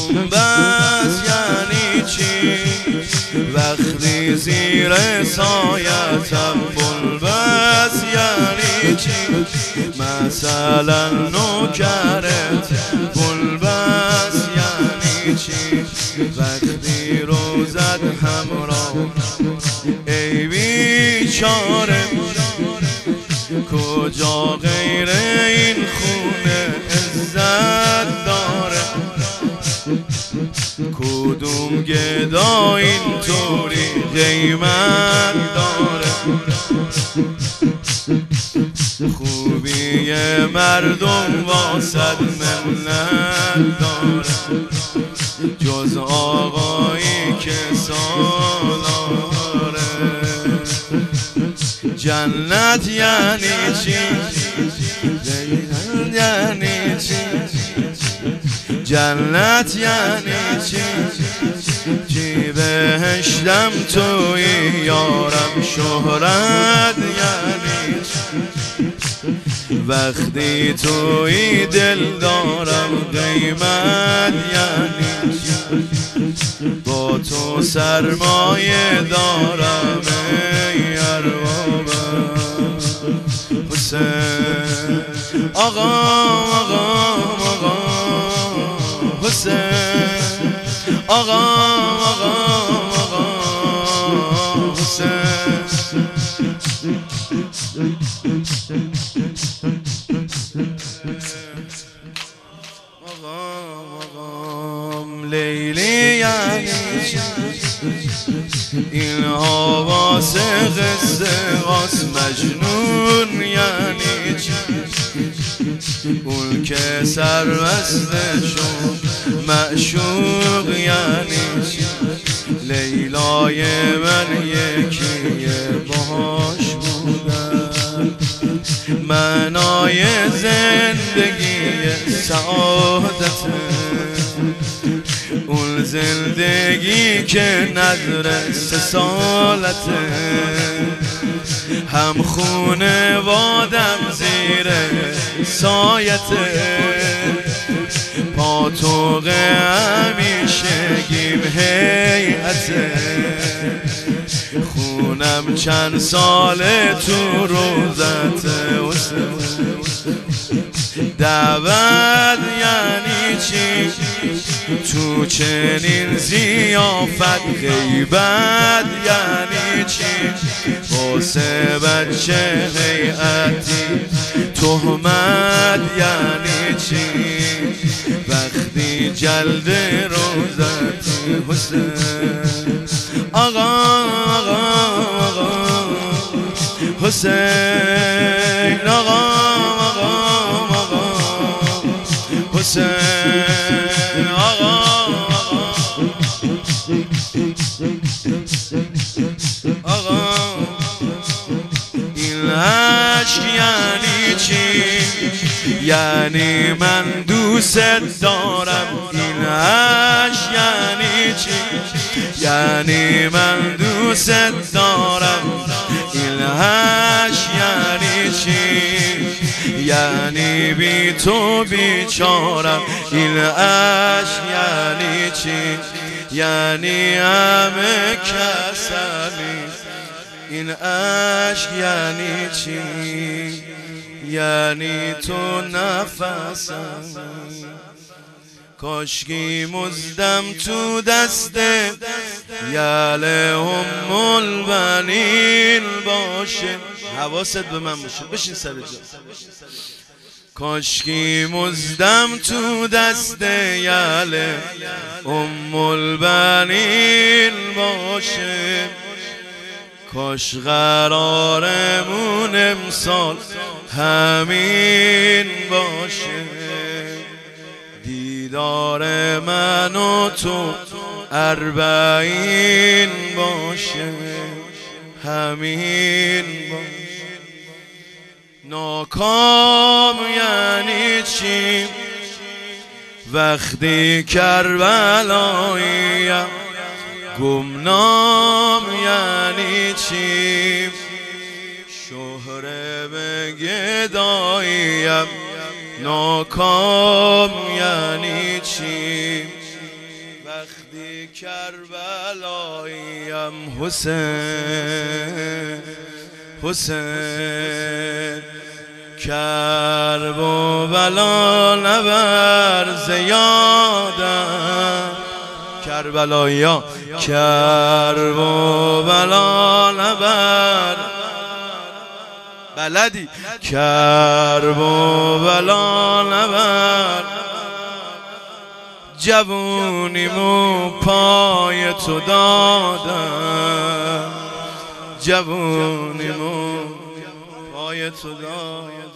گنبد یعنی چی؟ وقتی زیر سایتم بلبس یعنی چی؟ مثلا نوکرت بلبس یعنی چی؟ وقتی روزت همراه ای بیچاره کجا غیر این خونه عزت داره؟ کدوم گدا اینطوری قیمت داره؟ خوبی مردم واسد منت داره جز آقایی که سالاره؟ جنت یعنی چی؟ یعنی چی؟ جنت یعنی چی؟ چی بهشتم توی یارم شهرت یعنی چی؟ وقتی توی دل دارم قیمت یعنی چی؟ با تو سرمایه دارم ای اربابم حسین آقا حسین آقا حسین لیلی یعنی چی؟ این حواس قصه غاز مجنون یعنی چی؟ اون که سربسته شد معشوق یعنی چی؟ لیلای من یکیه باهاش بودم معنای زندگی سعادته اون زندگی که نداره 3 سالته هم خونه وادم زیر سایته پاتوق همیشه گیم هیئته خونم چند ساله تو روزته دعوت یعنی چی؟ تو چنین ضیافت غیبت یعنی چی؟ واسه بچه هیئتی تهمت یعنی چی؟ وقتی جلد روزت حسین آقا حسین آقا حسین آقا این عشق یعنی چی؟ یعنی من دوست دارم این عشق یعنی چی؟ یعنی من دوست دارم این عشق یعنی چی؟ یعنی بی تو بیچارم این عشق یعنی چی؟ یعنی همه کسمی این عشق یعنی چی؟ یعنی تو نفسم کاشکی مزدم تو دسته یله ام البنین باشه حواست به من باشه بشین سر جا کاشکی مزدم تو دسته یله ام البنین باشه کاش قرارمون امسال همین باشه دیدار من و تو 40 باشه همین باشه ناکام یعنی چی؟ وقتی کربلاییم گمنام یعنی چی؟ شهره به گداییم ناکام یعنی چی؟ وقتی کربلاییم حسین حسین کرب و بلا نبر زیادم کربلایا کرب و بلا نبر بلدی کرب و بلا نبر جوونیمو پای تو دادم جوونیمو پای تو دادم